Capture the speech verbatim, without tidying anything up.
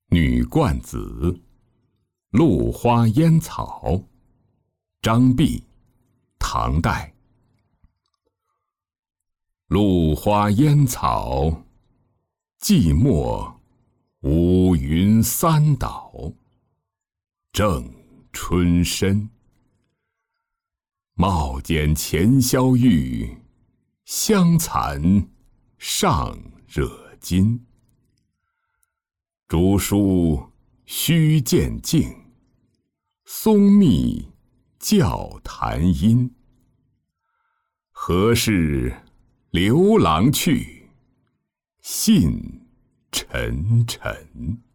女冠子，露花烟草。张弼，唐代。露花烟草，寂寞无云三岛。正春深，冒剪前宵玉，香残上惹金。竹书须渐静，松密教弹音。何事刘郎去，信沉沉。